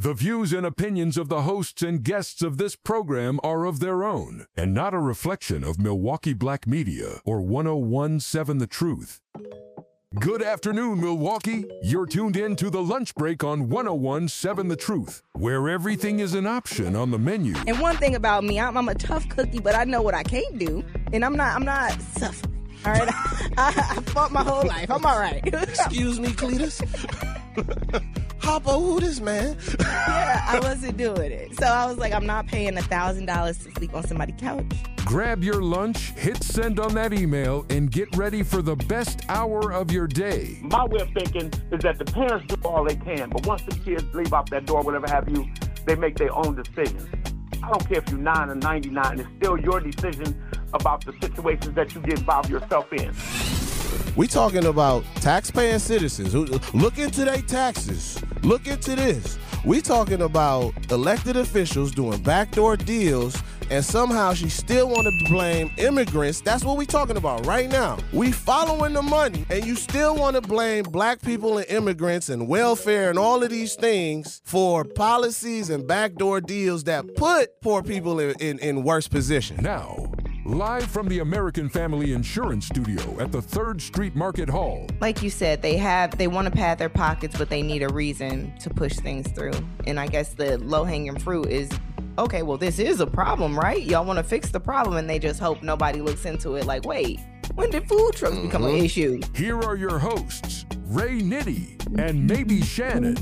The views and opinions of the hosts and guests of this program are of their own and not a reflection of Milwaukee Black Media or 1017 The Truth. Good afternoon, Milwaukee. You're tuned in to The Lunch Break on 1017 The Truth, where everything is an option on the menu. And one thing about me, I'm a tough cookie, but I know what I can't do, and I'm not suffering. All right, I fought my whole life. I'm all right. Excuse me, Cletus. Hoppo, who this man? Yeah, I wasn't doing it. So I was like, I'm not paying $1,000 to sleep on somebody's couch. Grab your lunch, hit send on that email, and get ready for the best hour of your day. My way of thinking is that the parents do all they can, but once the kids leave out that door, whatever have you, they make their own decisions. I don't care if you're 9 or 99, it's still your decision about the situations that you get involved yourself in. We talking about taxpaying citizens who look into their taxes. Look into this. We talking about elected officials doing backdoor deals, and somehow she still want to blame immigrants. That's what we talking about right now. We following the money, and you still want to blame black people and immigrants and welfare and all of these things for policies and backdoor deals that put poor people in worse position. Now, live from the American Family Insurance Studio at the 3rd Street Market Hall. Like you said, they want to pad their pockets, but they need a reason to push things through. And I guess the low-hanging fruit is, okay, well, this is a problem, right? Y'all want to fix the problem, and they just hope nobody looks into it like, wait, when did food trucks become an issue? Here are your hosts, Ray Nitty and maybe Shannon.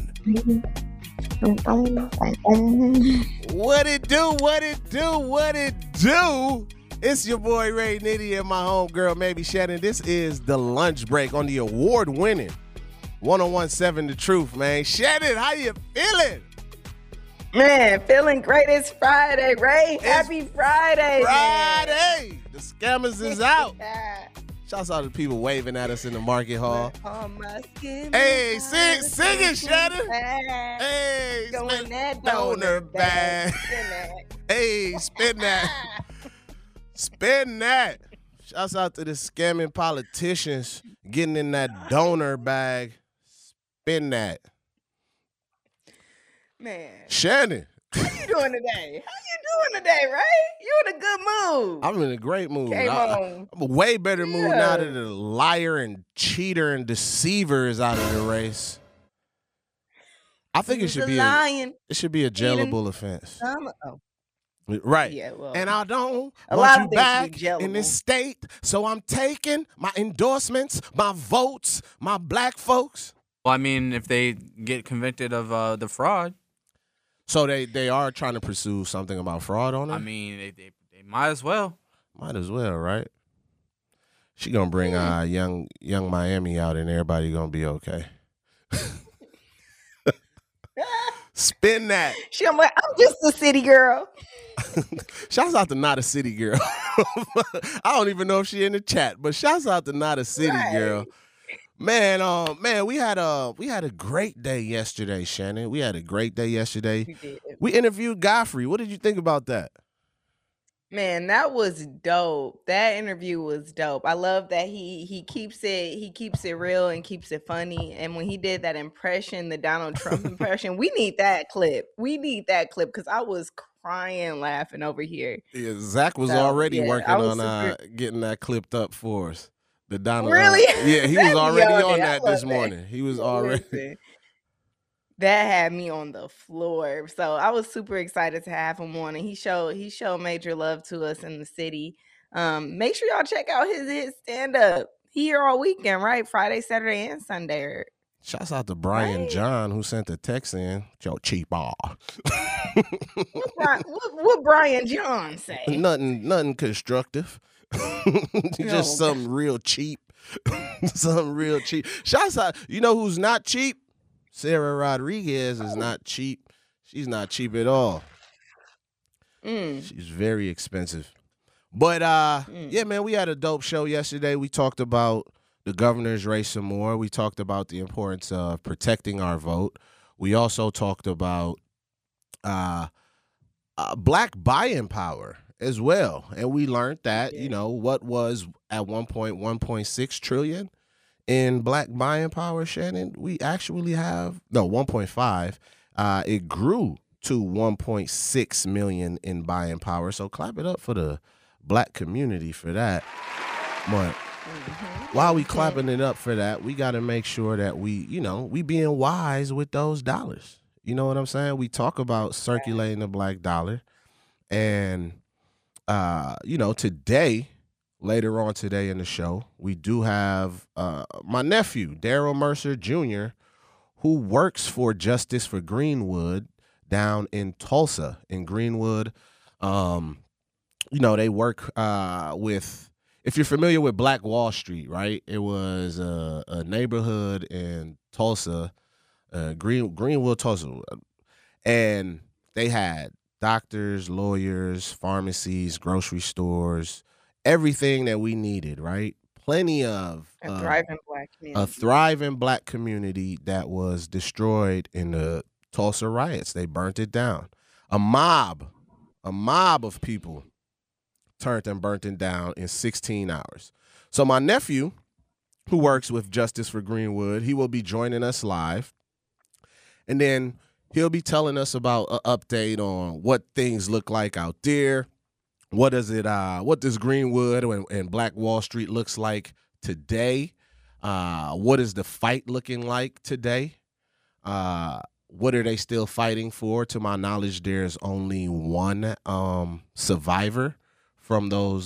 What it do? What it do? What it do? It's your boy Ray Nitty and my homegirl, maybe Shannon. This is The Lunch Break on the award-winning 1017 The Truth, man. Shannon, how you feeling? Man, feeling great. It's Friday, Ray. Happy Friday, Friday. man. The scammers is out. Shouts out to people waving at us in the market hall. Hey, sing it, Shannon. Hey, spin that donor bag. Hey, spin that. Spin that. Shouts out to the scamming politicians getting in that donor bag. Spin that. Man. Shannon. How you doing today? Right? You in a good mood. I'm in a great mood. I'm a way better mood now that the liar and cheater and deceiver is out of the race. I think it should be a jailable offense. Right. Yeah, well, and I don't want you back in this state, so I'm taking my endorsements, my votes, my black folks. Well, I mean, if they get convicted of the fraud. So they are trying to pursue something about fraud on her? I mean, they might as well. Might as well, right? She going to bring young Miami out, and everybody going to be okay. Spin that. I'm like, I'm just a city girl. Shouts out to Not a City Girl. I don't even know if she in the chat, but shouts out to Not a City Girl. Man, we had a great day yesterday, Shannon. We had a great day yesterday. We interviewed Godfrey. What did you think about that? Man, that was dope. That interview was dope. I love that he keeps it real and keeps it funny. And when he did that impression, the Donald Trump impression, we need that clip. Because I was crying laughing over here. Yeah, Zach was already working on getting that clipped up for us. The Donald. Really? Yeah, he was already on that this morning. He was already. That had me on the floor. So I was super excited to have him on, and he showed major love to us in the city. Make sure y'all check out his stand-up. He here all weekend, right? Friday, Saturday, and Sunday. Shouts out to Brian John, who sent the text in. Joe cheap ball. What Brian John say? Nothing constructive. Just something real cheap. Something real cheap. Shouts out. You know who's not cheap? Sarah Rodriguez is not cheap. She's not cheap at all. She's very expensive. But yeah, man, we had a dope show yesterday. We talked about the governor's race some more. We talked about the importance of protecting our vote. We also talked about black buying power as well. And we learned that, what was at one point 1.6 trillion in black buying power, Shannon, we actually have 1.5. It grew to 1.6 million in buying power. So clap it up for the black community for that. But while we clapping it up for that, we got to make sure that we being wise with those dollars. You know what I'm saying? We talk about circulating the black dollar. And, today, later on today in the show, we do have my nephew, Daryl Mercer Jr., who works for Justice for Greenwood down in Tulsa, in Greenwood. They work with, if you're familiar with Black Wall Street, right? It was a neighborhood in Tulsa, Greenwood, Tulsa. And they had doctors, lawyers, pharmacies, grocery stores, everything that we needed, right? Plenty of a thriving black community that was destroyed in the Tulsa riots. They burnt it down. A mob of people turned and burnt it down in 16 hours. So my nephew, who works with Justice for Greenwood, he will be joining us live. And then he'll be telling us about an update on what things look like out there. What does Greenwood and Black Wall Street looks like today? What is the fight looking like today? What are they still fighting for? To my knowledge, there's only one survivor from those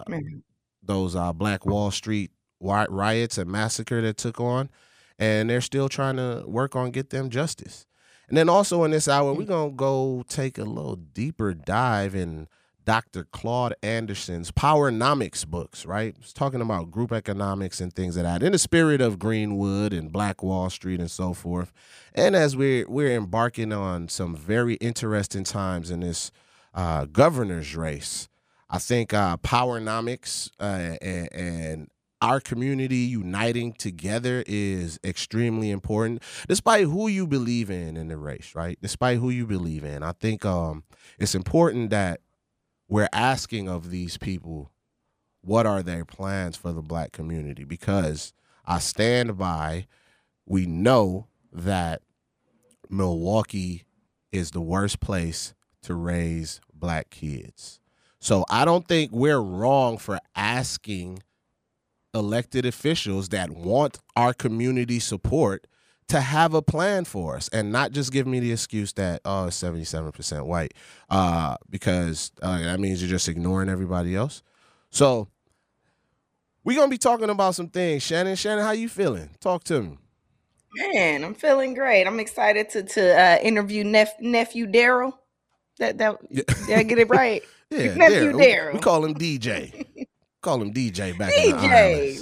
Black Wall Street riots and massacre that took on, and they're still trying to work on get them justice. And then also in this hour, we're going to go take a little deeper dive in Dr. Claude Anderson's Powernomics books, right? It's talking about group economics and things like that in the spirit of Greenwood and Black Wall Street and so forth. And as we're embarking on some very interesting times in this governor's race, I think Powernomics and our community uniting together is extremely important, despite who you believe in the race, right? Despite who you believe in. I think it's important that we're asking of these people, what are their plans for the black community? Because I stand by, we know that Milwaukee is the worst place to raise black kids. So I don't think we're wrong for asking elected officials that want our community support to have a plan for us and not just give me the excuse that, it's 77% white, because that means you're just ignoring everybody else. So we're going to be talking about some things. Shannon, how you feeling? Talk to me. Man, I'm feeling great. I'm excited to interview nephew Daryl. Did I get it right? Yeah, nephew Daryl. We call him DJ. Call him DJ back in the islands.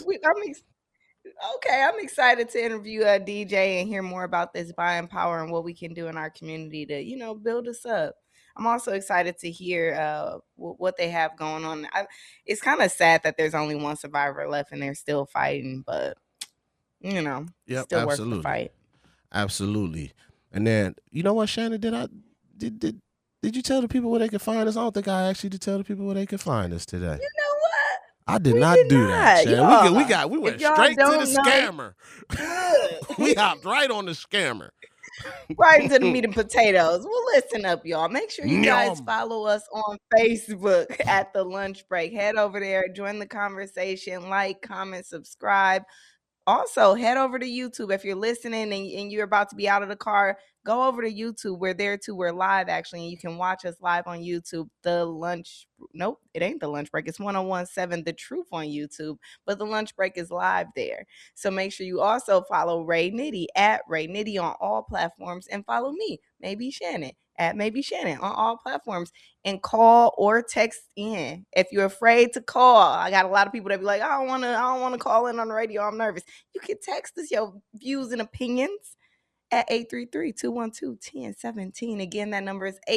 I'm excited to interview DJ and hear more about this buying power and what we can do in our community to, build us up. I'm also excited to hear what they have going on. It's kind of sad that there's only one survivor left and they're still fighting, but still absolutely. worth the fight. Absolutely. And then, you know what, Shannon, did you tell the people where they could find us? I don't think I asked you to tell the people where they could find us today. You know what? I did not do that, Shannon. We went straight to the scammer. We hopped right on the scammer. Right into the meat and potatoes. Well, listen up, y'all. Make sure you guys follow us on Facebook at The Lunch Break. Head over there, join the conversation, like, comment, subscribe. Also, head over to YouTube. If you're listening and you're about to be out of the car, go over to YouTube. We're there too. We're live, actually, and you can watch us live on YouTube. Nope, it ain't The Lunch Break. It's 1017 The Truth on YouTube, but The Lunch Break is live there. So make sure you also follow Ray Nitty at Ray Nitty on all platforms, and follow me, Maybe Shannon, at Maybe Shannon on all platforms, and call or text in. If you're afraid to call, I got a lot of people that be like, I don't want to call in on the radio, I'm nervous. You can text us your views and opinions at 833-212-1017. Again, that number is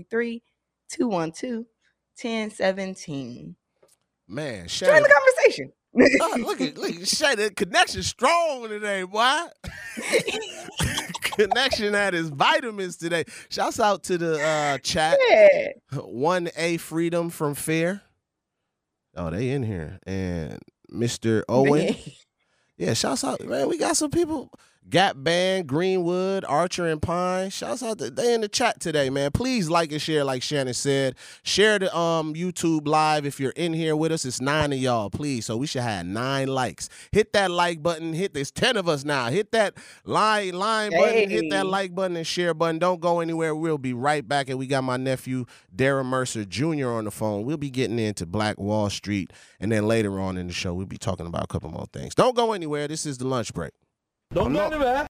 833-212-1017. Man, Shannon, join the conversation. Look at Shannon, connection strong today, boy. Connection had his vitamins today. Shouts out to the chat. Yeah. 1A Freedom from Fair. Oh, they in here. And Mr. Owen. Yeah, shouts out. Man, we got some people. Gap Band, Greenwood, Archer and Pine. Shouts out they in the chat today, man. Please like and share, like Shannon said. Share the YouTube live if you're in here with us. It's 9 of y'all, please. So we should have 9 likes. Hit that like button. There's 10 of us now. Hit that line button. Hit that like button and share button. Don't go anywhere. We'll be right back. And we got my nephew Darren Mercer Jr. on the phone. We'll be getting into Black Wall Street, and then later on in the show we'll be talking about a couple more things. Don't go anywhere. This is the lunch break. Don't go anywhere.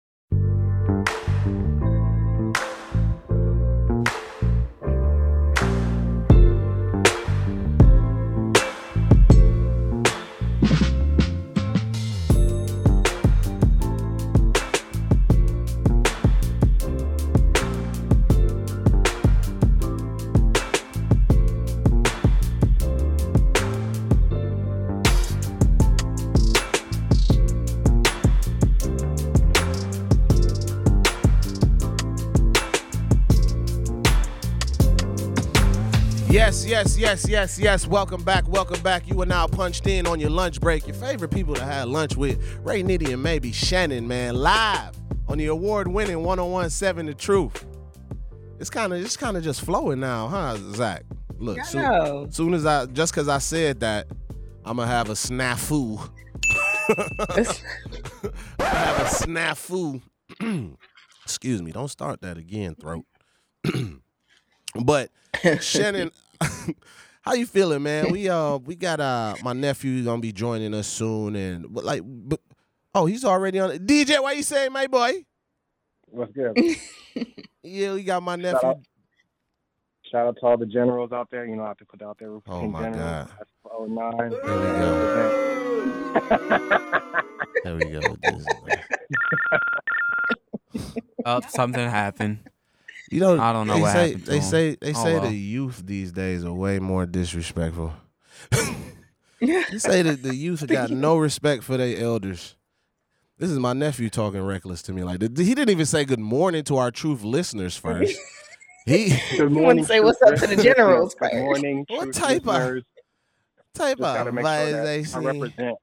Yes. Welcome back. You are now punched in on your lunch break. Your favorite people to have lunch with, Ray Nitty and maybe Shannon, man, live on the award-winning 101.7 The Truth. It's kind of just flowing now, huh, Zach? Look, soon as because I said that, I'm gonna have a snafu. Have a snafu. Excuse me, don't start that again, throat. But Shannon, how you feeling, man? We got my nephew gonna be joining us soon, and he's already on it. DJ, what you saying, my boy? What's good? Yeah, we got my nephew. Shout out to all the generals out there. You know, I have to put out there. Oh my God. That's 09. There we go. Something happened. You know, I don't know what happened. They say the youth these days are way more disrespectful. You say that the youth have got no respect for their elders. This is my nephew talking reckless to me. Like he didn't even say good morning to our truth listeners first. Good morning. Say what's up to the generals first. Good morning. What type of I represent.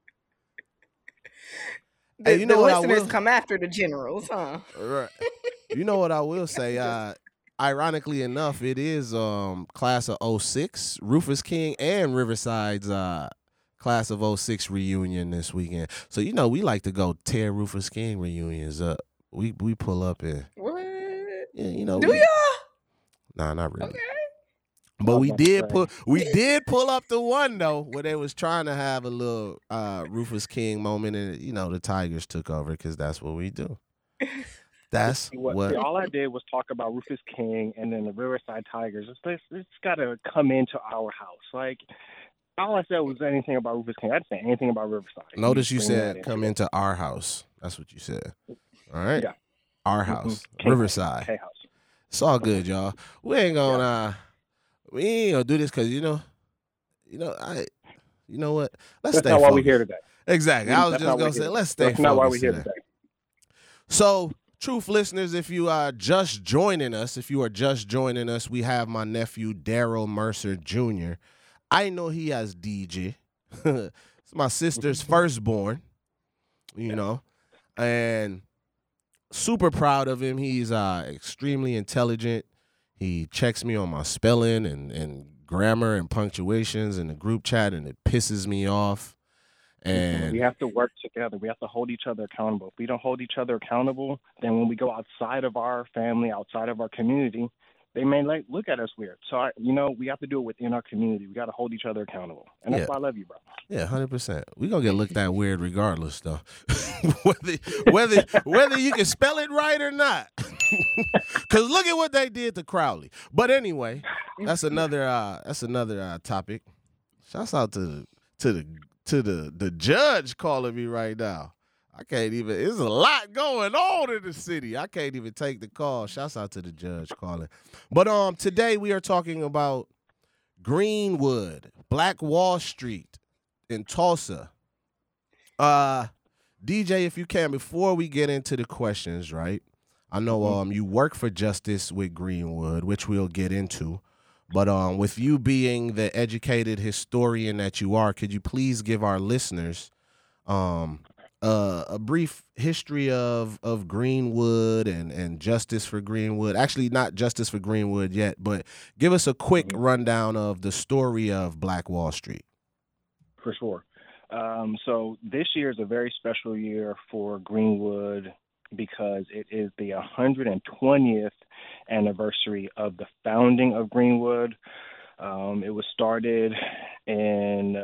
Hey, the listeners come after the generals, huh? Right. You know what I will say? Ironically enough, it is class of 06, Rufus King and Riverside's class of 06 reunion this weekend. So we like to go tear Rufus King reunions up. We pull up and what? Yeah, do y'all? Nah, not really. Okay. But we did pull up the one though where they was trying to have a little Rufus King moment, and the Tigers took over because that's what we do. That's what. All I did was talk about Rufus King and then the Riverside Tigers. It's got to come into our house. Like, all I said was anything about Rufus King. I didn't say anything about Riverside. Notice you said come into our house. That's what you said. All right. Yeah. Our house, Riverside. K-house. It's all good, y'all. We ain't gonna do this because you know what? Let's stay. That's not why we're here today. Exactly. I was just gonna say let's stay. That's not why we're here today. So, truth listeners, if you are just joining us, we have my nephew Daryl Mercer Jr. I know he has DJ. It's my sister's firstborn, and super proud of him. He's extremely intelligent. He checks me on my spelling and grammar and punctuations in the group chat, and it pisses me off. And we have to work together. We have to hold each other accountable. If we don't hold each other accountable, then when we go outside of our family, outside of our community, they may look at us weird. So, we have to do it within our community. We got to hold each other accountable. And that's why I love you, bro. Yeah, 100%. We're going to get looked at weird regardless, though. whether you can spell it right or not. Because look at what they did to Crowley. But anyway, that's another topic. Shouts out to the judge calling me right now. I can't even. There's a lot going on in the city. I can't even take the call. Shouts out to the judge calling. But today we are talking about Greenwood, Black Wall Street in Tulsa. DJ, if you can, before we get into the questions, right? I know you work for Justice with Greenwood, which we'll get into. But with you being the educated historian that you are, could you please give our listeners a a brief history of Greenwood and Justice for Greenwood. Actually, not Justice for Greenwood yet, but give us a quick rundown of the story of Black Wall Street. For sure. So this year is a very special year for Greenwood because it is the 120th anniversary of the founding of Greenwood. It was started in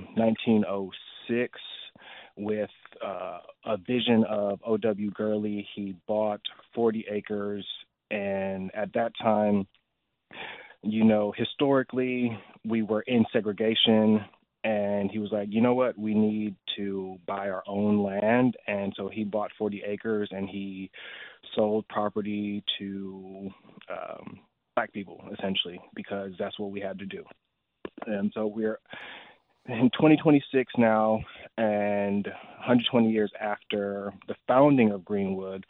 1906 with a vision of O.W. Gurley. He bought 40 acres, and at that time, historically, we were in segregation. And he was like, you know what, we need to buy our own land. And so he bought 40 acres and he sold property to Black people, essentially, because that's what we had to do. And so we're in 2026 now, and 120 years after the founding of Greenwood.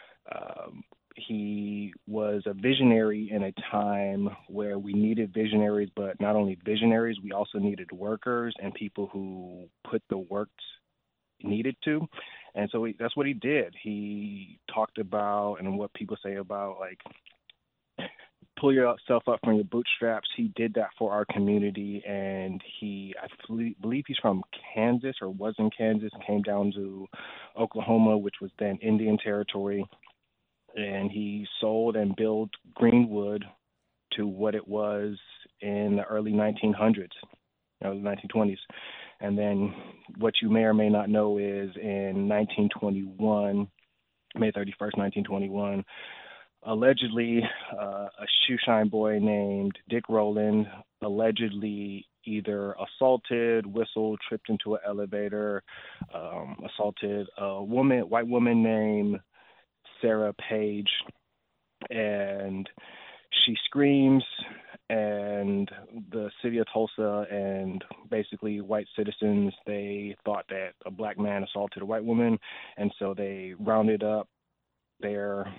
He was a visionary in a time where we needed visionaries, but not only visionaries, we also needed workers and people who put the work needed to. And so that's what he did. He talked about, and what people say about, like, pull yourself up from your bootstraps. He did that for our community, and I believe he's from Kansas, or was in Kansas, came down to Oklahoma, which was then Indian Territory. And he sold and built Greenwood to what it was in the early 1900s, early 1920s. And then what you may or may not know is in 1921, May 31st, 1921, allegedly a shoeshine boy named Dick Rowland allegedly either assaulted, whistled, tripped into an elevator, assaulted a white woman named Sarah Page, and she screams, and the city of Tulsa and basically white citizens, they thought that a Black man assaulted a white woman, and so they rounded up they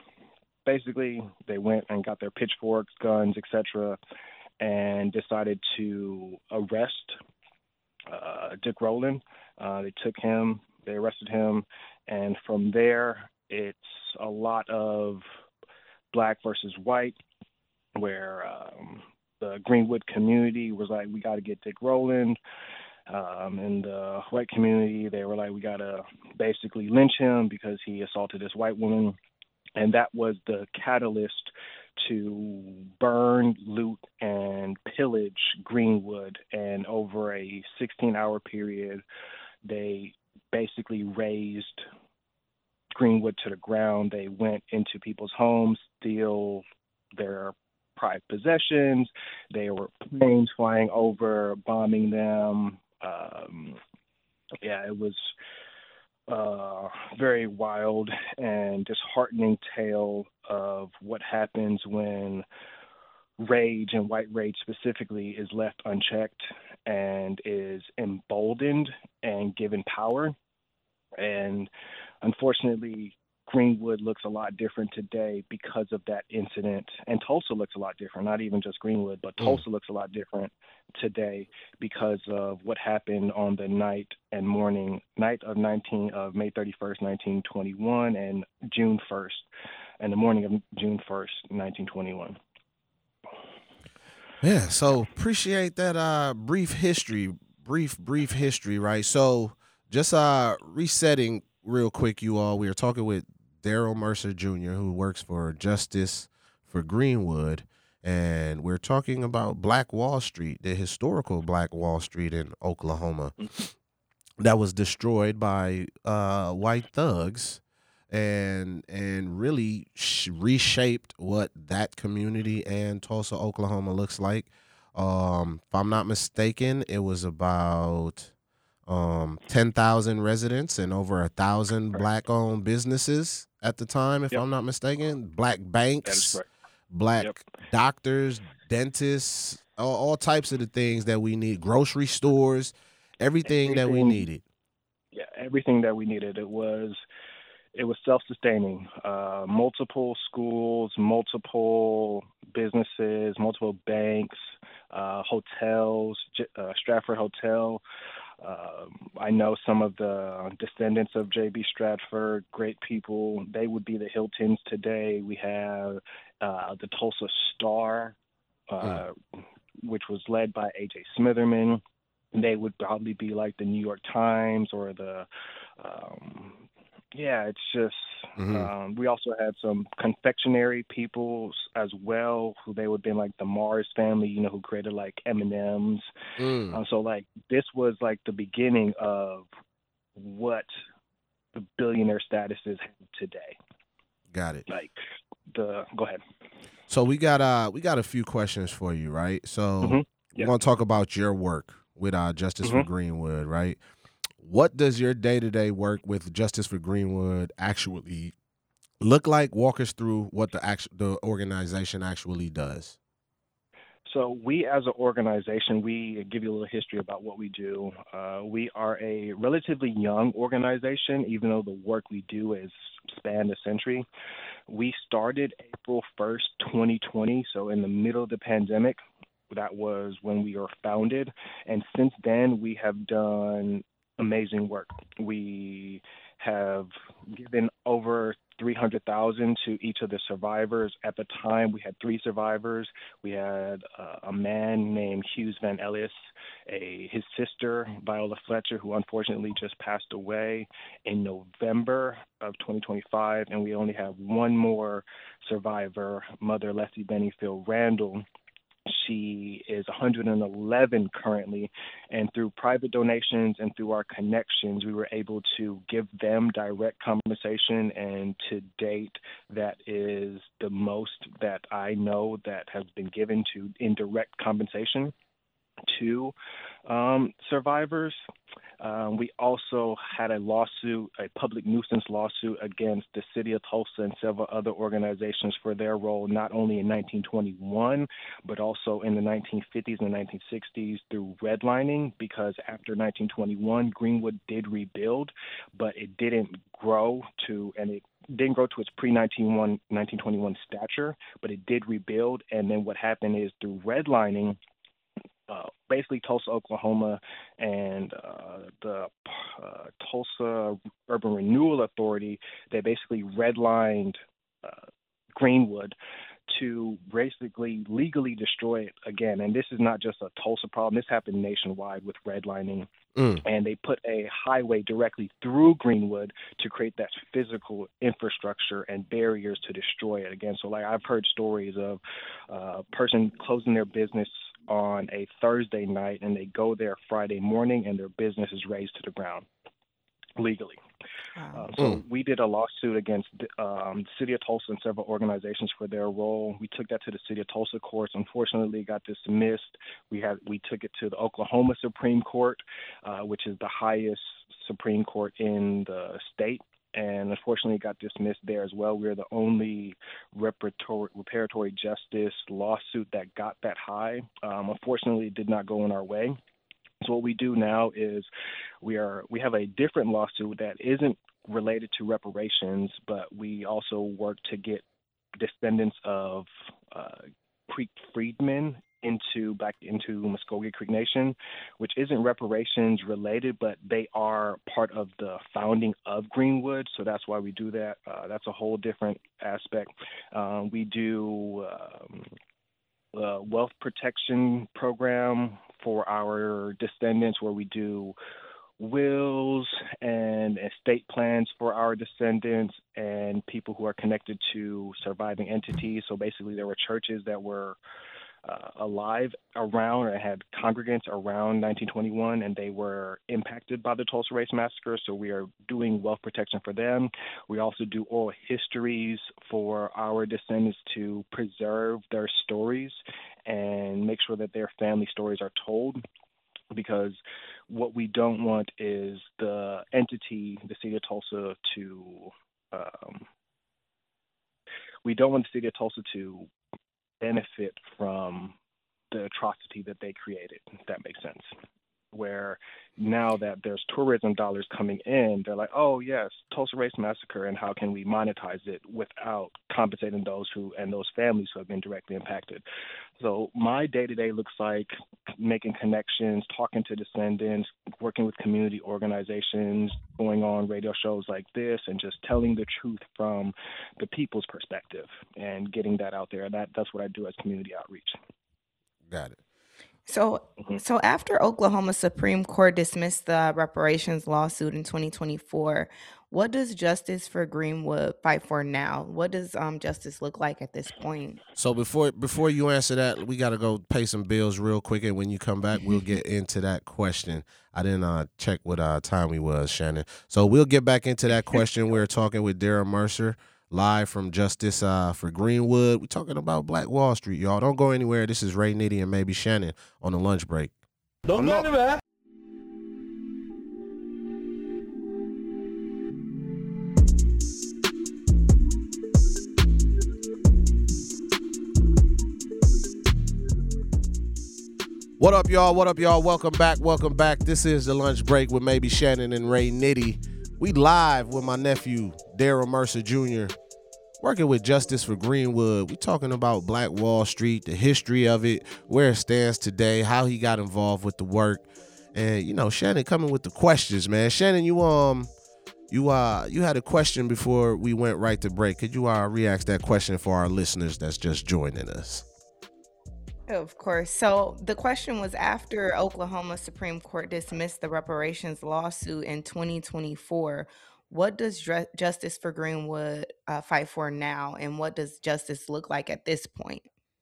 went and got their pitchforks, guns, etc., and decided to arrest Dick Rowland. They took him, they arrested him, and from there, it's a lot of Black versus white, where the Greenwood community was like, we got to get Dick Rowland. And the white community, they were like, we got to basically lynch him because he assaulted this white woman. And that was the catalyst to burn, loot, and pillage Greenwood. And over a 16-hour period, they basically razed Greenwood to the ground. They went into people's homes, steal their private possessions. There were planes flying over, bombing them. It was a very wild and disheartening tale of what happens when rage, and white rage specifically, is left unchecked and is emboldened and given power. And unfortunately, Greenwood looks a lot different today because of that incident. And Tulsa looks a lot different, not even just Greenwood, but Tulsa looks a lot different today because of what happened on the night of May 31st, 1921, and June 1st, and the morning of June 1st, 1921. Yeah, so appreciate that brief history, right? So just resetting real quick, you all. We are talking with Daryl Mercer Jr., who works for Justice for Greenwood, and we're talking about Black Wall Street, the historical Black Wall Street in Oklahoma that was destroyed by white thugs and really reshaped what that community and Tulsa, Oklahoma looks like. If I'm not mistaken, it was about 10,000 residents and over 1,000 Black-owned businesses at the time, if I'm not mistaken. Black banks, Black doctors, dentists, all types of the things that we need, grocery stores, everything that we needed. Yeah, everything that we needed. It was self-sustaining. Multiple schools, multiple businesses, multiple banks, hotels, Stratford Hotel. I know some of the descendants of J.B. Stratford, great people. They would be the Hiltons today. We have the Tulsa Star, which was led by A.J. Smitherman. They would probably be like the New York Times or the it's just we also had some confectionery people as well, who they would have been like the Mars family, who created like M&Ms. So like this was like the beginning of what the billionaire status is today. Got it. Like go ahead. So we got a few questions for you, right? So we're gonna talk about your work with Justice for Greenwood, right? What does your day-to-day work with Justice for Greenwood actually look like? Walk us through what the organization actually does. So we, as an organization, we give you a little history about what we do. We are a relatively young organization, even though the work we do is spanned a century. We started April 1st, 2020, so in the middle of the pandemic. That was when we were founded. And since then, we have done amazing work. We have given over $300,000 to each of the survivors. At the time, we had 3 survivors. We had a man named Hughes Van Ellis, his sister, Viola Fletcher, who unfortunately just passed away in November of 2025. And we only have one more survivor, Mother Leslie Bennyfield Randall. She is 111 currently, and through private donations and through our connections, we were able to give them direct compensation, and to date, that is the most that I know that has been given to indirect compensation to survivors. We also had a lawsuit, a public nuisance lawsuit against the city of Tulsa and several other organizations for their role, not only in 1921, but also in the 1950s and 1960s through redlining, because after 1921, Greenwood did rebuild, but it didn't grow to its pre-1921 stature, but it did rebuild. And then what happened is through redlining, basically Tulsa, Oklahoma, and the Tulsa Urban Renewal Authority, they basically redlined Greenwood to basically legally destroy it again. And this is not just a Tulsa problem. This happened nationwide with redlining. And they put a highway directly through Greenwood to create that physical infrastructure and barriers to destroy it again. So like I've heard stories of a person closing their business on a Thursday night, and they go there Friday morning, and their business is razed to the ground legally. So we did a lawsuit against the City of Tulsa and several organizations for their role. We took that to the City of Tulsa courts. Unfortunately, it got dismissed. We took it to the Oklahoma Supreme Court, which is the highest Supreme Court in the state. And unfortunately, it got dismissed there as well. We're the only reparatory justice lawsuit that got that high. Unfortunately, it did not go in our way. So what we do now is we have a different lawsuit that isn't related to reparations, but we also work to get descendants of Creek freedmen back into Muskogee Creek Nation, which isn't reparations related, but they are part of the founding of Greenwood. So that's why we do that. That's a whole different aspect. We do wealth protection program for our descendants, where we do wills and estate plans for our descendants and people who are connected to surviving entities. So basically there were churches that were alive around or had congregants around 1921, and they were impacted by the Tulsa Race Massacre. So we are doing wealth protection for them. We also do oral histories for our descendants to preserve their stories and make sure that their family stories are told, because what we don't want is the entity, the City of Tulsa, we don't want the City of Tulsa to benefit from the atrocity that they created, if that makes sense. Where now that there's tourism dollars coming in, they're like, oh yes, Tulsa Race Massacre, and how can we monetize it without compensating those families who have been directly impacted. So my day-to-day looks like making connections, talking to descendants, working with community organizations, going on radio shows like this, and just telling the truth from the people's perspective and getting that out there. That's what I do as community outreach. Got it. So, so after Oklahoma Supreme Court dismissed the reparations lawsuit in 2024, what does Justice for Greenwood fight for now? What does justice look like at this point? So before you answer that, we got to go pay some bills real quick, and when you come back, we'll get into that question. I didn't check what time we was, Shannon. So we'll get back into that question. We're talking with Darren Mercer, live from Justice for Greenwood. We're talking about Black Wall Street, y'all. Don't go anywhere. This is Ray Nitty and maybe Shannon on the lunch break. Don't go anywhere. What up, y'all? What up, y'all? Welcome back. Welcome back. This is the lunch break with maybe Shannon and Ray Nitty. We live with my nephew, Darren Mercer Jr., working with Justice for Greenwood. We're talking about Black Wall Street, the history of it, where it stands today, how he got involved with the work. And, you know, Shannon coming with the questions, man. Shannon, you had a question before we went right to break. Could you re-ask that question for our listeners that's just joining us? Of course. So the question was, after Oklahoma Supreme Court dismissed the reparations lawsuit in 2024, what does Justice for Greenwood fight for now, and what does justice look like at this point?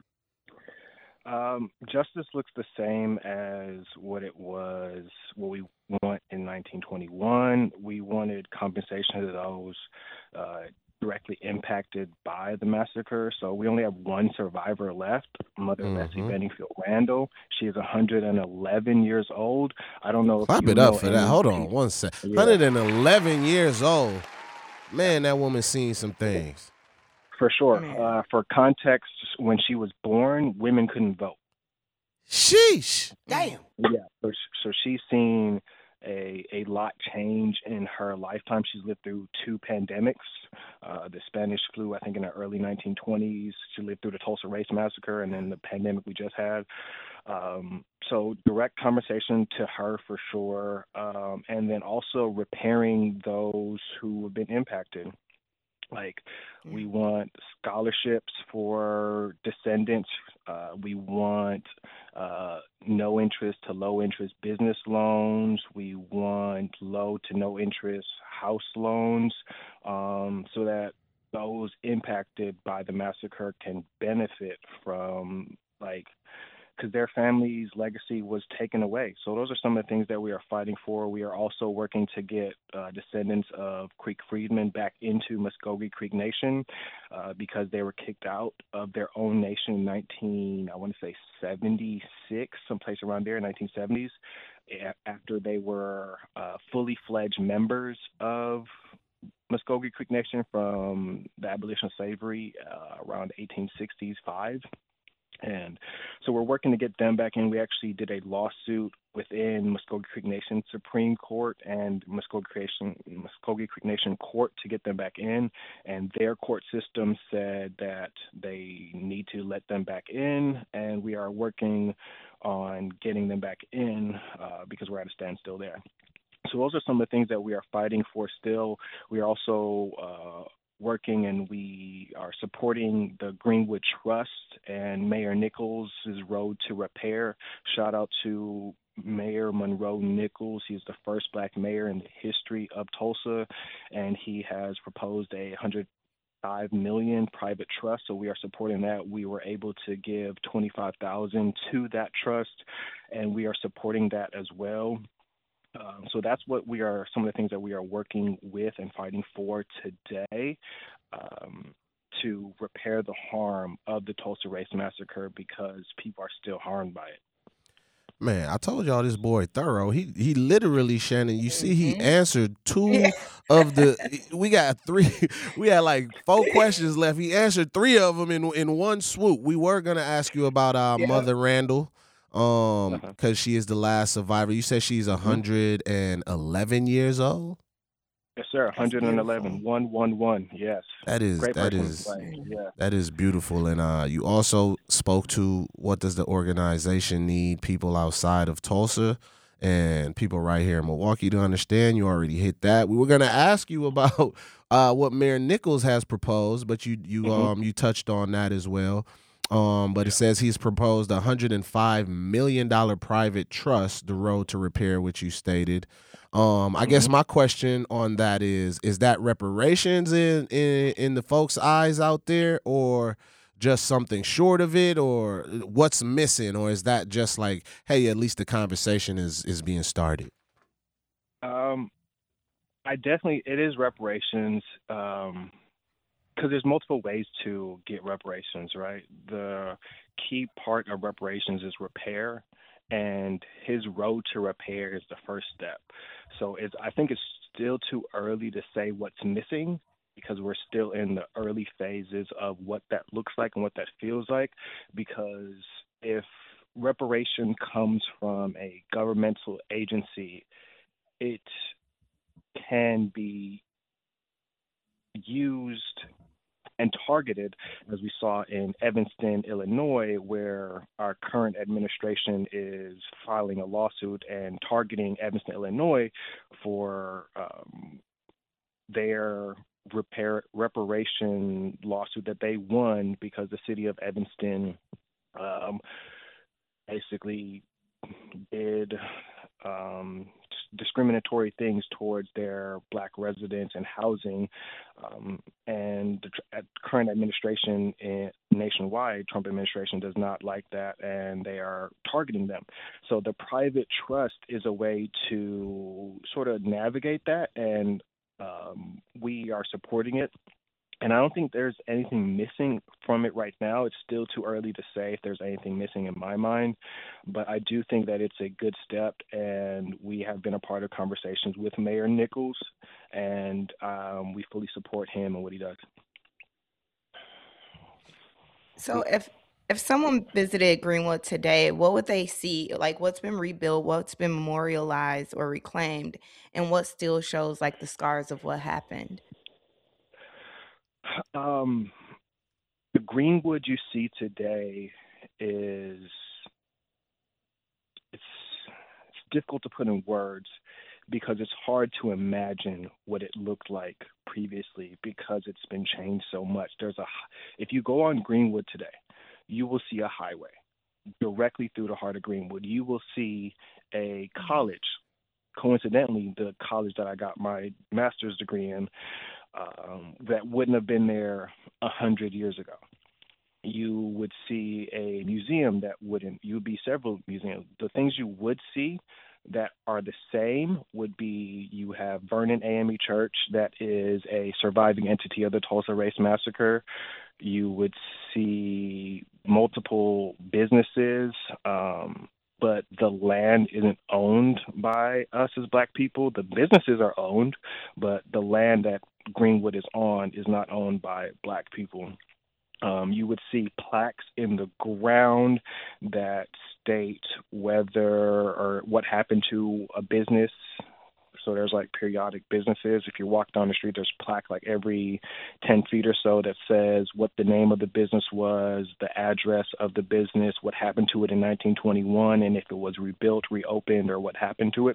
Justice looks the same as what we want in 1921. We wanted compensation to those directly impacted by the massacre. So we only have one survivor left, Mother Leslie Bennyfield Randall. She is 111 years old. I don't know if Clap you it know up for that. Hold on one sec. Yeah. 111 years old. Man, that woman's seen some things. For sure. For context, when she was born, women couldn't vote. Sheesh. Damn. Yeah. So she's seen a lot change in her lifetime. She's lived through two pandemics, the Spanish flu, I think, in the early 1920s. She lived through the Tulsa Race Massacre and then the pandemic we just had. So direct conversation to her for sure. And then also repairing those who have been impacted. Like, we want scholarships for descendants. We want no interest to low interest business loans. We want low to no interest house loans, so that those impacted by the massacre can benefit from, because their family's legacy was taken away. So those are some of the things that we are fighting for. We are also working to get descendants of Creek freedmen back into Muskogee Creek Nation because they were kicked out of their own nation in 76, someplace around there, 1970s, after they were fully fledged members of Muskogee Creek Nation from the abolition of slavery around 1865. And so we're working to get them back in. We actually did a lawsuit within Muskogee Creek Nation Supreme Court and Muskogee Creek Nation Court to get them back in. And their court system said that they need to let them back in. And we are working on getting them back in because we're at a standstill there. So those are some of the things that we are fighting for still. We are also working, and we are supporting the Greenwood Trust and Mayor Nichols' Road to Repair. Shout out to Mayor Monroe Nichols. He's the first Black mayor in the history of Tulsa, and he has proposed a $105 million private trust. So we are supporting that. We were able to give $25,000 to that trust, and we are supporting that as well. So that's what some of the things that we are working with and fighting for today, to repair the harm of the Tulsa Race Massacre, because people are still harmed by it. Man, I told y'all this boy thorough. He literally, Shannon, you see he answered two of the, we got like 4 questions left. He answered 3 of them in one swoop. We were going to ask you about Mother Randall. because she is the last survivor. You said she's 111 years old. Yes, sir. That's 111. beautiful. 111. Yes. That is Great that person. is Yeah. that is beautiful. And you also spoke to what does the organization need people outside of Tulsa and people right here in Milwaukee to understand. You already hit that. We were gonna ask you about what Mayor Nichols has proposed, but you touched on that as well. But it says he's proposed $105 million private trust, the road to repair, which you stated. I guess my question on that is that reparations in the folks' eyes out there, or just something short of it, or what's missing, or is that just like, hey, at least the conversation is being started? It is reparations. Because there's multiple ways to get reparations, right? The key part of reparations is repair, and his road to repair is the first step. So I think it's still too early to say what's missing because we're still in the early phases of what that looks like and what that feels like. Because if reparation comes from a governmental agency, it can be used and targeted, as we saw in Evanston, Illinois, where our current administration is filing a lawsuit and targeting Evanston, Illinois for their reparation lawsuit that they won because the city of Evanston basically did discriminatory things towards their Black residents and housing. And the current administration nationwide, Trump administration, does not like that, and they are targeting them. So the private trust is a way to sort of navigate that, and we are supporting it. And I don't think there's anything missing from it right now. It's still too early to say if there's anything missing in my mind. But I do think that it's a good step, and we have been a part of conversations with Mayor Nichols, and we fully support him and what he does. So if someone visited Greenwood today, what would they see? Like what's been rebuilt, what's been memorialized or reclaimed, and what still shows like the scars of what happened? The Greenwood you see today is it's difficult to put in words because it's hard to imagine what it looked like previously because it's been changed so much. If you go on Greenwood today, you will see a highway directly through the heart of Greenwood. You will see a college, coincidentally, the college that I got my master's degree in, that wouldn't have been there 100 years ago. You would see a museum that wouldn't. You would be several museums. The things you would see that are the same would be you have Vernon AME Church that is a surviving entity of the Tulsa Race Massacre. You would see multiple businesses, but the land isn't owned by us as Black people. The businesses are owned, but the land that Greenwood is on is not owned by Black people. You would see plaques in the ground that state whether or what happened to a business. So there's like periodic businesses. If you walk down the street, there's plaque like every 10 feet or so that says what the name of the business was, the address of the business, what happened to it in 1921, and if it was rebuilt, reopened, or what happened to it.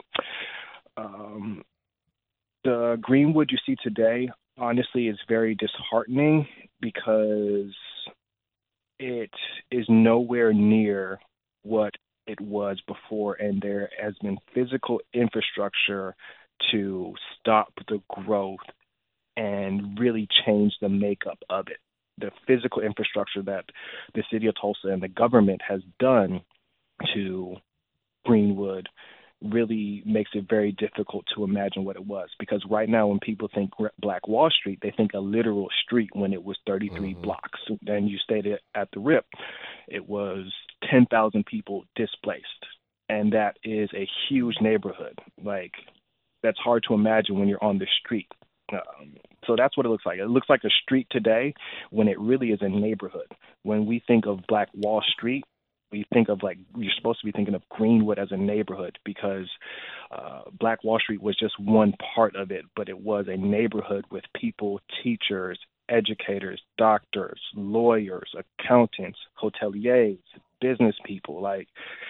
The Greenwood you see today, honestly, is very disheartening because it is nowhere near what it was before, and there has been physical infrastructure to stop the growth and really change the makeup of it. The physical infrastructure that the city of Tulsa and the government has done to Greenwood really makes it very difficult to imagine what it was. Because right now when people think Black Wall Street, they think a literal street when it was 33 blocks. And you stated at the RIP, it was 10,000 people displaced. And that is a huge neighborhood. Like, that's hard to imagine when you're on the street. So that's what it looks like. It looks like a street today when it really is a neighborhood. When we think of Black Wall Street, we think of like you're supposed to be thinking of Greenwood as a neighborhood because Black Wall Street was just one part of it, but it was a neighborhood with people, teachers, educators, doctors, lawyers, accountants, hoteliers, business people. Like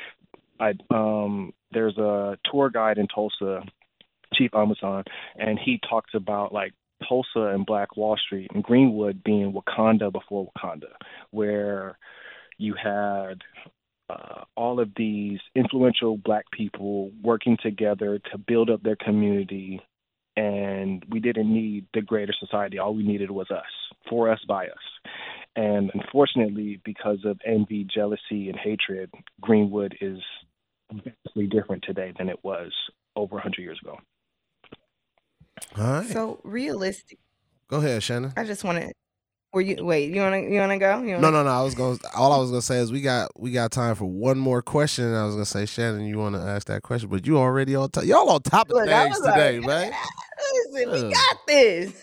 there's a tour guide in Tulsa, Chief Amazon, and he talks about like Tulsa and Black Wall Street and Greenwood being Wakanda before Wakanda, where you had all of these influential Black people working together to build up their community, and we didn't need the greater society. All we needed was us, for us, by us. And unfortunately, because of envy, jealousy, and hatred, Greenwood is vastly different today than it was over 100 years ago. All right. So realistic. Go ahead, Shannon. I just want to. You wanna go? No. All I was gonna say is we got time for one more question. And I was gonna say, Shannon, you want to ask that question, but you already on top. Y'all on top of things today, man. Listen, we got this.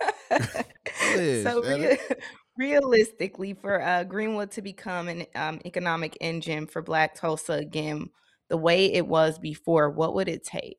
So Shannon. realistically, for Greenwood to become an economic engine for Black Tulsa again, the way it was before, what would it take?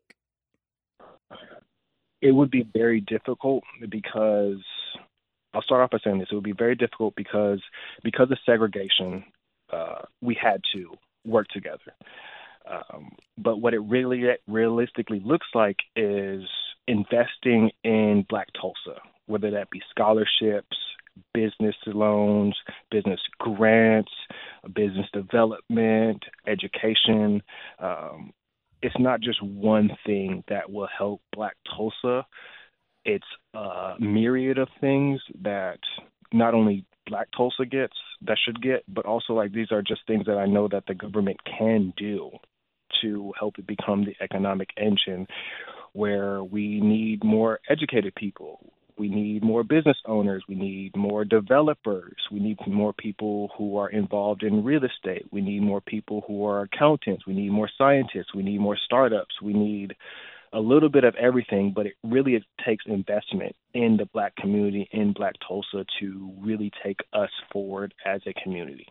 It would be very difficult because I'll start off by saying this. It would be very difficult because of segregation, we had to work together. But what it really realistically looks like is investing in Black Tulsa, whether that be scholarships, business loans, business grants, business development, education. It's not just one thing that will help Black Tulsa. It's a myriad of things that not only Black Tulsa should get, but also like these are just things that I know that the government can do to help it become the economic engine, where we need more educated people. We need more business owners. We need more developers. We need more people who are involved in real estate. We need more people who are accountants. We need more scientists. We need more startups. We need a little bit of everything, but it takes investment in the Black community in Black Tulsa to really take us forward as a community.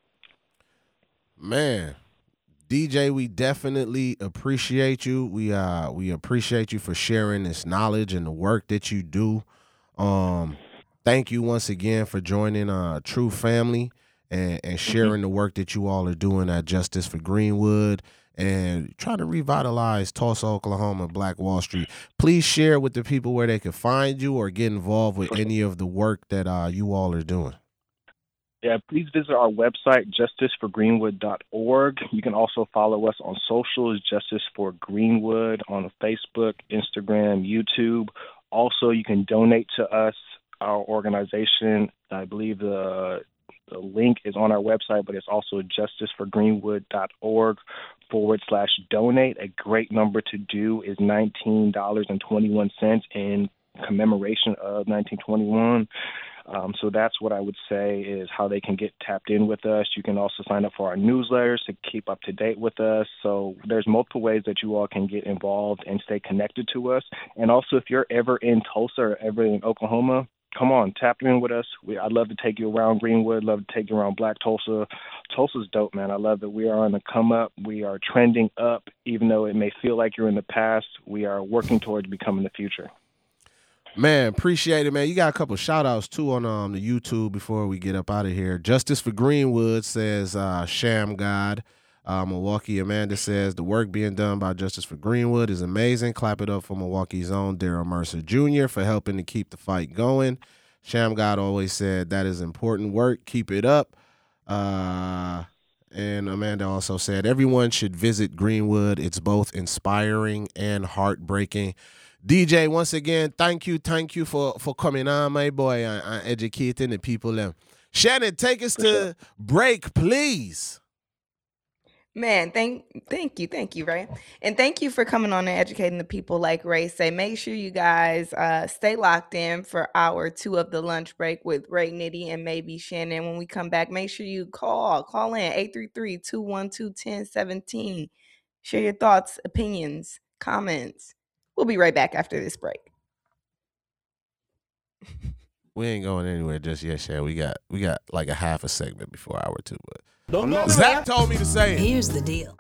Man, DJ, we definitely appreciate you. We appreciate you for sharing this knowledge and the work that you do. Thank you once again for joining True Family and sharing the work that you all are doing at Justice for Greenwood and trying to revitalize Tulsa, Oklahoma, Black Wall Street. Please share with the people where they can find you or get involved with any of the work that you all are doing. Yeah, please visit our website, justiceforgreenwood.org. You can also follow us on socials, Justice for Greenwood, on Facebook, Instagram, YouTube. Also, you can donate to us, our organization. I believe the link is on our website, but it's also justiceforgreenwood.org/donate. A great number to do is $19.21 in commemoration of 1921. So that's what I would say is how they can get tapped in with us. You can also sign up for our newsletters to keep up to date with us. So there's multiple ways that you all can get involved and stay connected to us. And also, if you're ever in Tulsa or ever in Oklahoma, come on, tap in with us. I'd love to take you around Greenwood, love to take you around Black Tulsa. Tulsa's dope, man. I love that we are on the come up. We are trending up, even though it may feel like you're in the past. We are working towards becoming the future. Man, appreciate it, man. You got a couple shout outs too on the YouTube before we get up out of here. Justice for Greenwood says Sham God. Milwaukee Amanda says the work being done by Justice for Greenwood is amazing. Clap it up for Milwaukee's own Daryl Mercer Jr. for helping to keep the fight going. Sham God always said that is important work. Keep it up. And Amanda also said everyone should visit Greenwood. It's both inspiring and heartbreaking. DJ, once again, thank you for coming on, my boy, and educating the people. Shannon, take us to break, please. Man, thank you, Ray. And thank you for coming on and educating the people like Ray say. Make sure you guys stay locked in for hour 2 of the lunch break with Ray Nitty and maybe Shannon. When we come back, make sure you call in 833-212-1017. Share your thoughts, opinions, comments. We'll be right back after this break. We ain't going anywhere just yet, Shan. We got like a half a segment before hour 2, but Zach told me to say it. Here's the deal.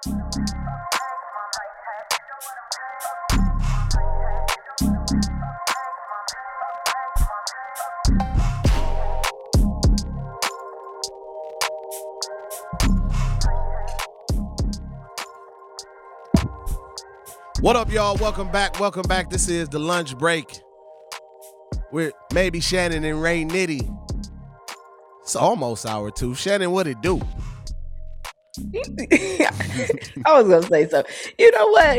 What up, y'all? Welcome back. This is the lunch break with maybe Shannon and Ray Nitty. It's almost hour 2. Shannon, what it do? I was gonna say so. You know what?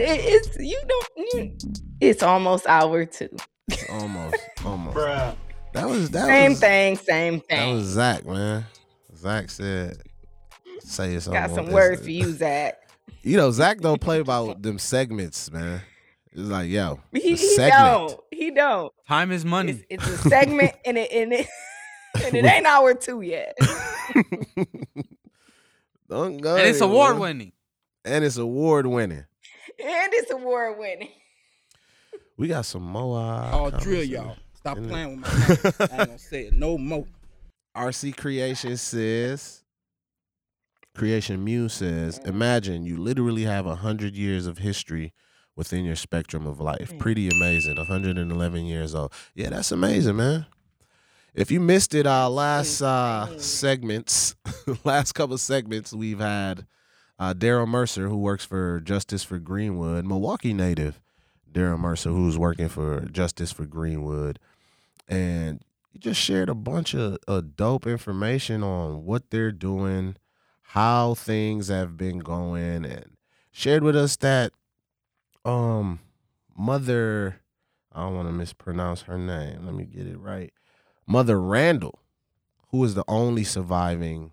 It's almost hour 2. Almost. Bruh. Same thing. That was Zach, man. Zach said, "Say it's Got almost." some words for you, Zach. You know, Zach don't play about them segments, man. It's like, yo, He segment. don't. Time is money. It's a segment, and it ain't hour 2 yet. Don't go. And it's man. award winning. And it's award winning. We got some more. I'll drill y'all. Stop playing with my mouth. I ain't gonna say it no more. RC Creation Muse says, imagine you literally have 100 years of history within your spectrum of life. Pretty amazing. 111 years old. Yeah, that's amazing, man. If you missed it, our last segments, last couple segments, we've had Daryl Mercer, who works for Justice for Greenwood, Milwaukee native Daryl Mercer, who's working for Justice for Greenwood. And he just shared a bunch of dope information on what they're doing, how things have been going, and shared with us that Mother, I don't want to mispronounce her name. Let me get it right. Mother Randall, who is the only surviving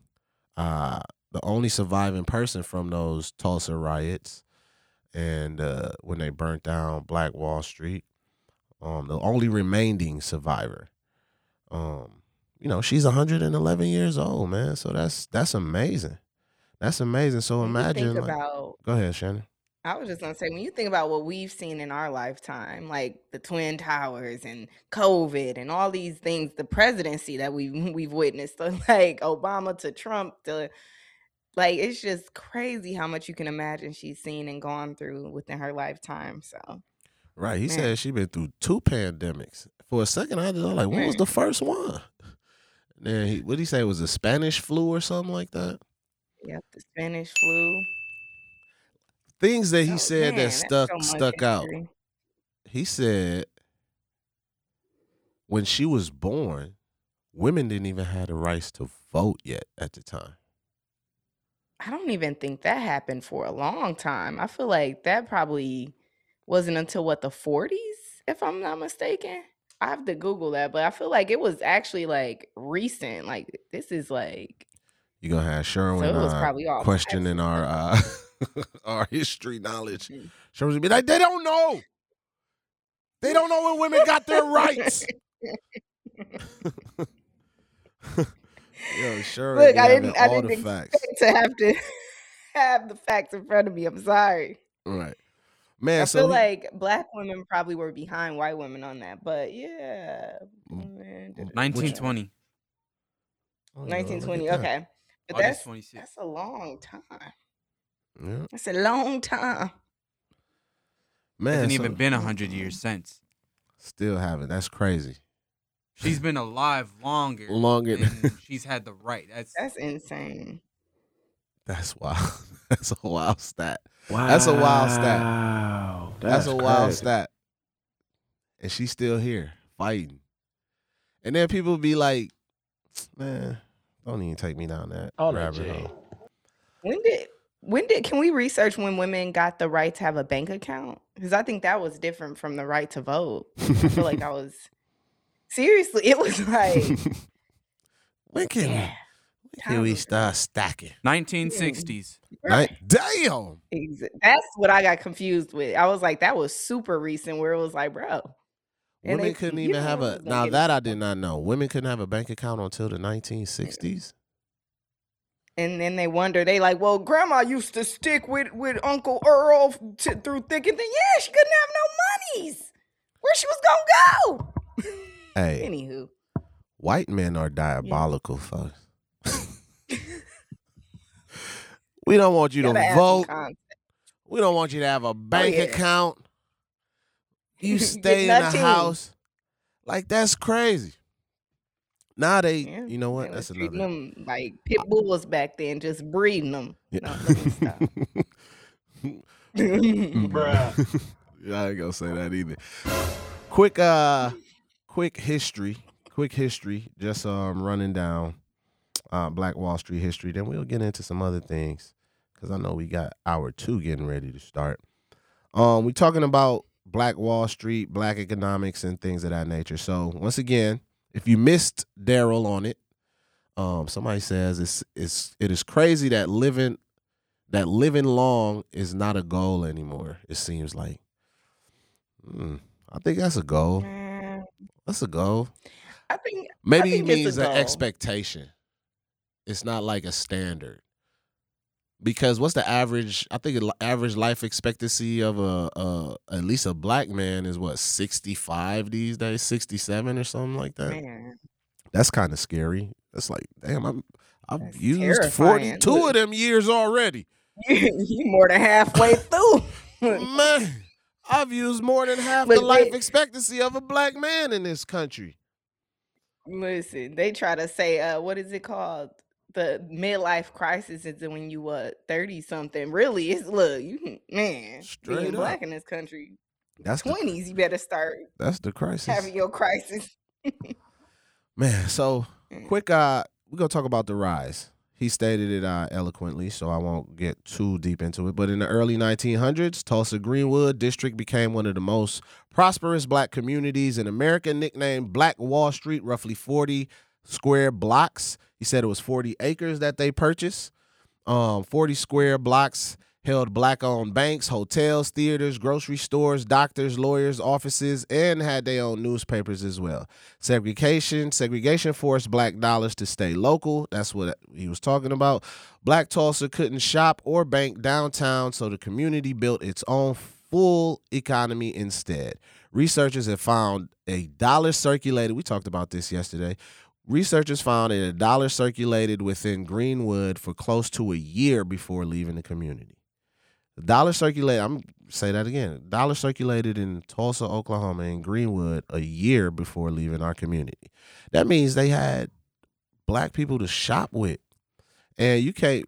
person from those Tulsa riots and when they burnt down Black Wall Street, the only remaining survivor. She's 111 years old, man. So that's amazing. That's amazing. So imagine. Go ahead, Shannon. I was just gonna say, when you think about what we've seen in our lifetime, like the Twin Towers and COVID and all these things, the presidency that we've witnessed, like Obama to Trump to, like, it's just crazy how much you can imagine she's seen and gone through within her lifetime. So, right, he said she been through 2 pandemics. For a second, I was like, what was the first one? Then what did he say? It was a Spanish flu or something like that? Yep, the Spanish flu. Things that he said that stuck out. history. He said when she was born, women didn't even have the rights to vote yet at the time. I don't even think that happened for a long time. I feel like that probably wasn't until the 40s, if I'm not mistaken. I have to Google that, but I feel like it was actually like recent. Like this is like You're gonna have so Sherwin it was probably all questioning our our history knowledge. Sherwin's be like, they don't know. They don't know when women got their rights. Yo, sure. Look, I didn't facts. expect to have to have the facts in front of me. I'm sorry. Right. Man, I so feel like Black women probably were behind white women on that, but yeah. 1920. 1920, okay. But August 26th. that's a long time. Yeah. That's a long time. Man, Hasn't even been 100 years since. Still haven't. That's crazy. She's been alive longer. Than she's had the right. That's insane. That's wild. That's a wild stat. Wow. That's a wild stat. That's a wild crazy. stat. And she's still here fighting. And then people be like, man, don't even take me down that rabbit hole. When did can we research when women got the right to have a bank account? Because I think that was different from the right to vote. I feel like that was seriously, it was like when can we start stacking? 1960s. Damn. That's what I got confused with. I was like, that was super recent where it was like, bro. And Women couldn't even have a now that I did not know. Women couldn't have a bank account until the 1960s. And then they wonder, they like, well, grandma used to stick with Uncle Earl through thick and thin. Yeah, she couldn't have no monies. Where she was gonna go? Hey, Anywho, white men are diabolical, folks. We don't want you to Gotta add some vote. context. We don't want you to have a bank yeah. account. You Get stay in the nothing. house. Like, that's crazy. Now they, Yeah, you know what? they was That's treating another. them like pit bulls back then, just breeding them. Yeah. No, let me stop. Bruh. Yeah, I ain't gonna say that either. Quick history. Just running down Black Wall Street history. Then we'll get into some other things because I know we got hour 2 getting ready to start. We talking about Black Wall Street, Black economics, and things of that nature. So once again, if you missed Daryl on it, somebody says it is crazy that living long is not a goal anymore. It seems like. I think that's a goal. That's a goal. I think Maybe I think he means it's a an goal. expectation. It's not like a standard. Because what's the average? I think average life expectancy of at least a black man is what, 65 these days, 67 or something like that. Man, That's kind of scary. That's like, damn, I've That's used terrifying. 42 Look. of them years already. you more than halfway through. Man, I've used more than half Look, the life expectancy of a black man in this country. Listen, they try to say, what is it called? The midlife crisis is when you 30 something. Really, it's you man, Straight being up. black in this country. That's the 20s, you better start That's the crisis. having your crisis. Man, so quick, we're going to talk about the rise. He stated it eloquently, so I won't get too deep into it. But in the early 1900s, Tulsa Greenwood District became one of the most prosperous black communities in America, nicknamed Black Wall Street, roughly 40 square blocks. He said it was 40 acres that they purchased. 40 square blocks held black-owned banks, hotels, theaters, grocery stores, doctors, lawyers, offices, and had their own newspapers as well. Segregation forced black dollars to stay local. That's what he was talking about. Black Tulsa couldn't shop or bank downtown, so the community built its own full economy instead. Researchers have found a dollar circulated. We talked about this yesterday. Researchers found that a dollar circulated within Greenwood for close to a year before leaving the community. The dollar circulated, I'm going to say that again. The dollar circulated in Tulsa, Oklahoma, and Greenwood a year before leaving our community. That means they had black people to shop with. And you can't,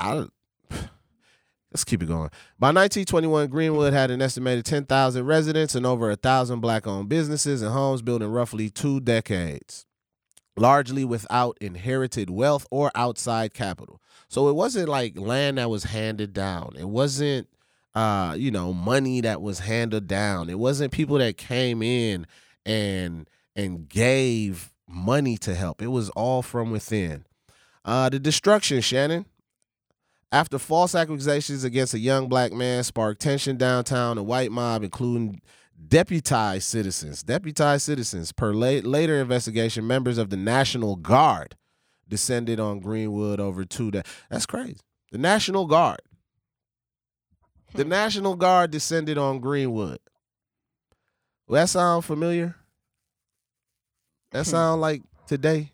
let's keep it going. By 1921, Greenwood had an estimated 10,000 residents and over 1,000 black-owned businesses and homes built in roughly 2 decades, largely without inherited wealth or outside capital. So it wasn't like land that was handed down. It wasn't, money that was handed down. It wasn't people that came in and gave money to help. It was all from within. The destruction, Shannon. After false accusations against a young black man sparked tension downtown, a white mob, including deputized citizens, per later investigation, members of the National Guard descended on Greenwood over 2 days. That's crazy. The National Guard. The National Guard descended on Greenwood. Well, that sound familiar? That sound like today?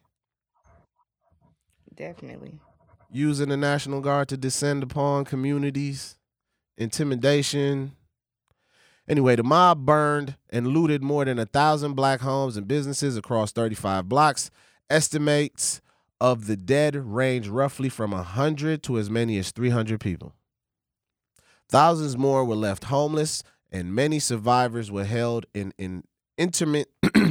Definitely. Using the National Guard to descend upon communities, intimidation. Anyway, the mob burned and looted more than 1,000 black homes and businesses across 35 blocks. Estimates of the dead range roughly from 100 to as many as 300 people. Thousands more were left homeless, and many survivors were held in intimate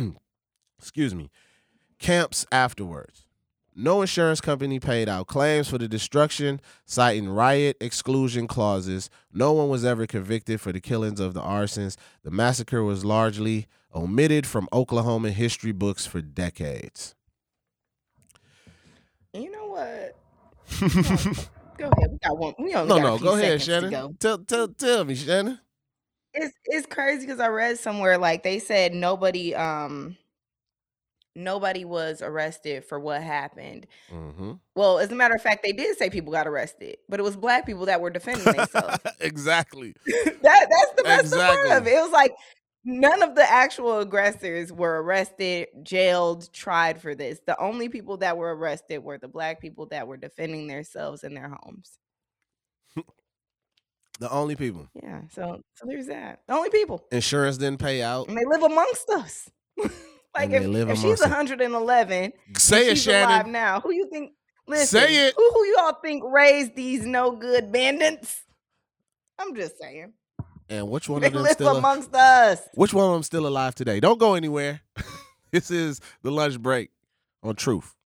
camps afterwards. No insurance company paid out claims for the destruction, citing riot exclusion clauses. No one was ever convicted for the killings of the arsons. The massacre was largely omitted from Oklahoma history books for decades. You know what? Go ahead. We got one. We only got a few go ahead, seconds Shannon. to go. Tell me, Shannon. It's crazy because I read somewhere like they said nobody was arrested for what happened. Mm-hmm. Well, as a matter of fact, they did say people got arrested, but it was black people that were defending themselves. Exactly. That's the messed up part of it. It was like None of the actual aggressors were arrested, jailed, tried for this. The only people that were arrested were the black people that were defending themselves in their homes. The only people. Yeah, so there's that. The only people. Insurance didn't pay out. And they live amongst us. Like if she's 111, say it, she's Shannon. alive now. Who you think? Listen, say it. Who y'all think raised these no good bandits? I'm just saying. And which one they of them live still amongst us? Which one of them still alive today? Don't go anywhere. This is the lunch break on Truth.